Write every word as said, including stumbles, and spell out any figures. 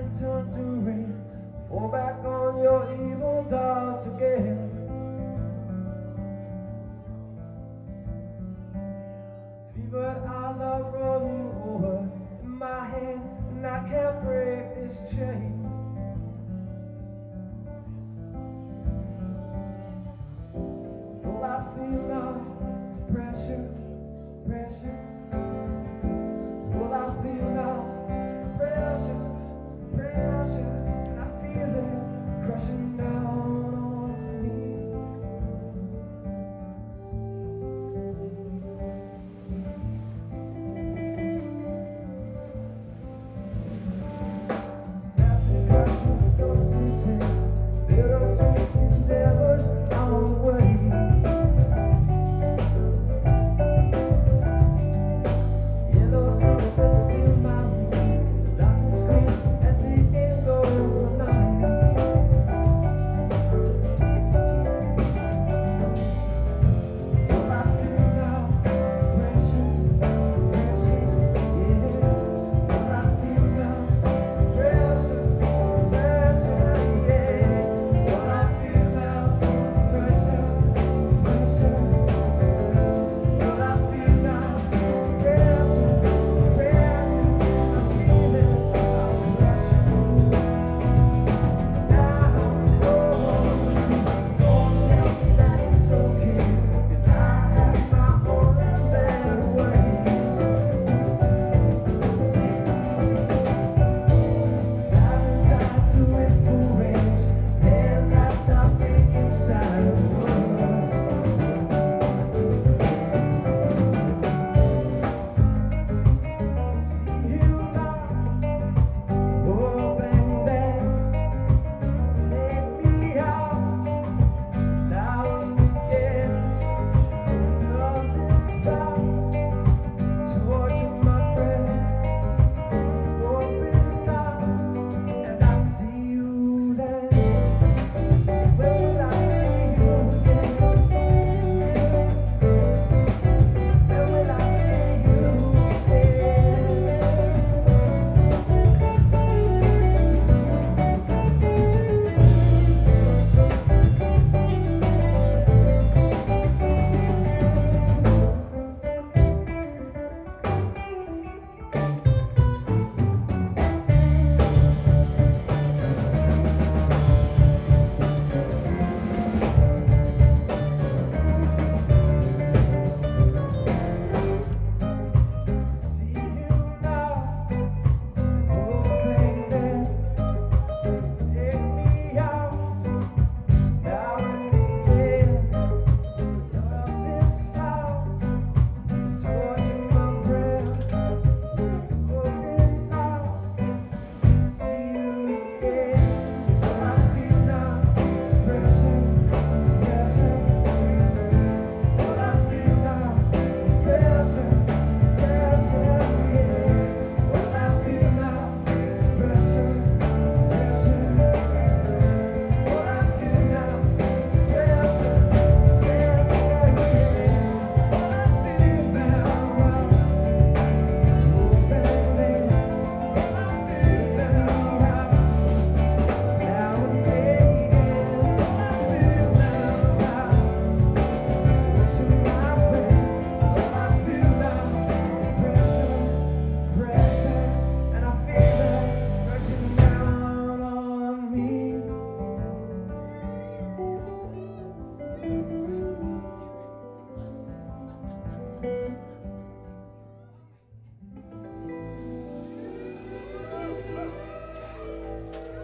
turn to rain, fall back on your evil doubts again. Fevered eyes are running over in my head, and I can't break this chain. All I feel now is pressure, pressure. All I feel now is pressure, pressure, and I feel it crushing down on me. Dancing crush with salty taste, little sweet.